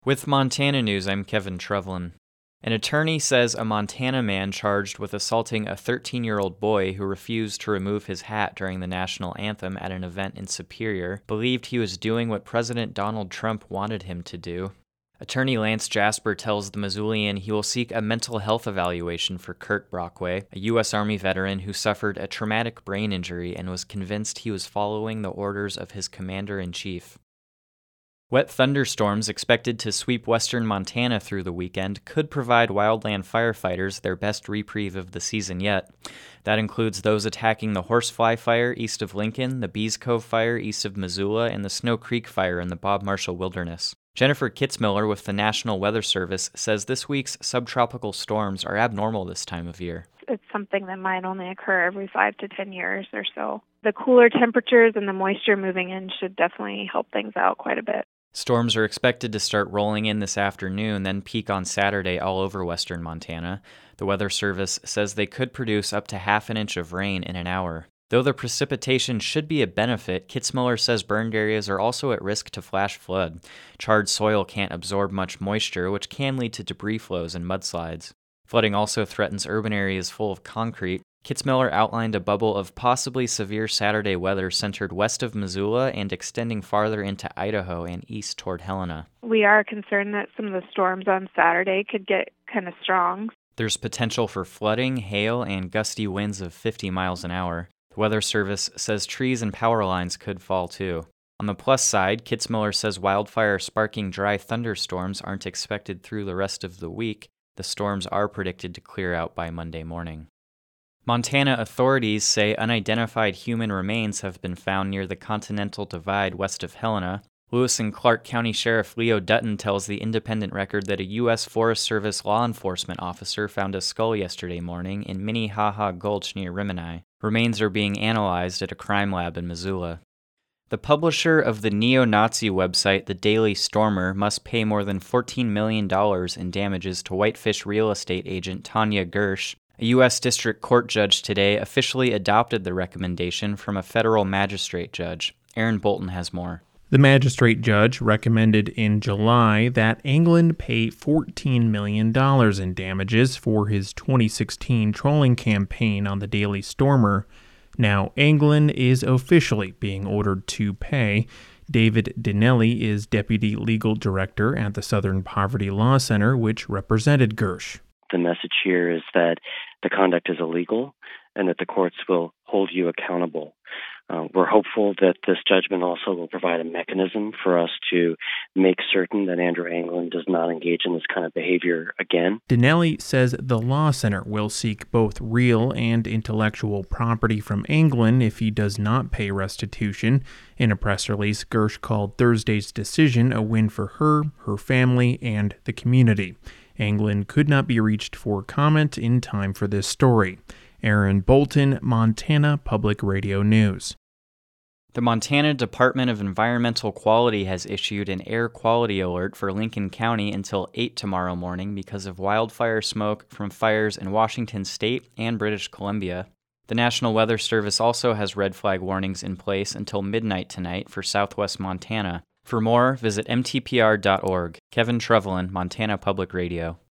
With Montana News, I'm Kevin Trevlin. An attorney says a Montana man charged with assaulting a 13-year-old boy who refused to remove his hat during the national anthem at an event in Superior believed he was doing what President Donald Trump wanted him to do. Attorney Lance Jasper tells the Missoulian he will seek a mental health evaluation for Kurt Brockway, a U.S. Army veteran who suffered a traumatic brain injury and was convinced he was following the orders of his commander-in-chief. Wet thunderstorms expected to sweep western Montana through the weekend could provide wildland firefighters their best reprieve of the season yet. That includes those attacking the Horsefly Fire east of Lincoln, the Bees Cove Fire east of Missoula, and the Snow Creek Fire in the Bob Marshall Wilderness. Jennifer Kitzmiller with the National Weather Service says this week's subtropical storms are abnormal this time of year. It's something that might only occur every 5 to 10 years or so. The cooler temperatures and the moisture moving in should definitely help things out quite a bit. Storms are expected to start rolling in this afternoon, then peak on Saturday all over western Montana. The Weather Service says they could produce up to half an inch of rain in an hour. Though the precipitation should be a benefit, Kitzmiller says burned areas are also at risk to flash flood. Charred soil can't absorb much moisture, which can lead to debris flows and mudslides. Flooding also threatens urban areas full of concrete. Kitzmiller outlined a bubble of possibly severe Saturday weather centered west of Missoula and extending farther into Idaho and east toward Helena. We are concerned that some of the storms on Saturday could get kind of strong. There's potential for flooding, hail, and gusty winds of 50 miles an hour. The Weather Service says trees and power lines could fall too. On the plus side, Kitzmiller says wildfire-sparking dry thunderstorms aren't expected through the rest of the week. The storms are predicted to clear out by Monday morning. Montana authorities say unidentified human remains have been found near the Continental Divide west of Helena. Lewis and Clark County Sheriff Leo Dutton tells the Independent Record that a U.S. Forest Service law enforcement officer found a skull yesterday morning in Minnehaha Gulch near Rimini. Remains are being analyzed at a crime lab in Missoula. The publisher of the neo-Nazi website The Daily Stormer must pay more than $14 million in damages to Whitefish real estate agent Tanya Gersh. A U.S. District Court judge today officially adopted the recommendation from a federal magistrate judge. Aaron Bolton has more. The magistrate judge recommended in July that Anglin pay $14 million in damages for his 2016 trolling campaign on the Daily Stormer. Now, Anglin is officially being ordered to pay. David Dinelli is deputy legal director at the Southern Poverty Law Center, which represented Gersh. The message here is that the conduct is illegal and that the courts will hold you accountable. We're hopeful that this judgment also will provide a mechanism for us to make certain that Andrew Anglin does not engage in this kind of behavior again. Dinelli says the Law Center will seek both real and intellectual property from Anglin if he does not pay restitution. In a press release, Gersh called Thursday's decision a win for her, her family, and the community. Anglin could not be reached for comment in time for this story. Aaron Bolton, Montana Public Radio News. The Montana Department of Environmental Quality has issued an air quality alert for Lincoln County until 8 tomorrow morning because of wildfire smoke from fires in Washington State and British Columbia. The National Weather Service also has red flag warnings in place until midnight tonight for southwest Montana. For more, visit mtpr.org. Kevin Trevlin, Montana Public Radio.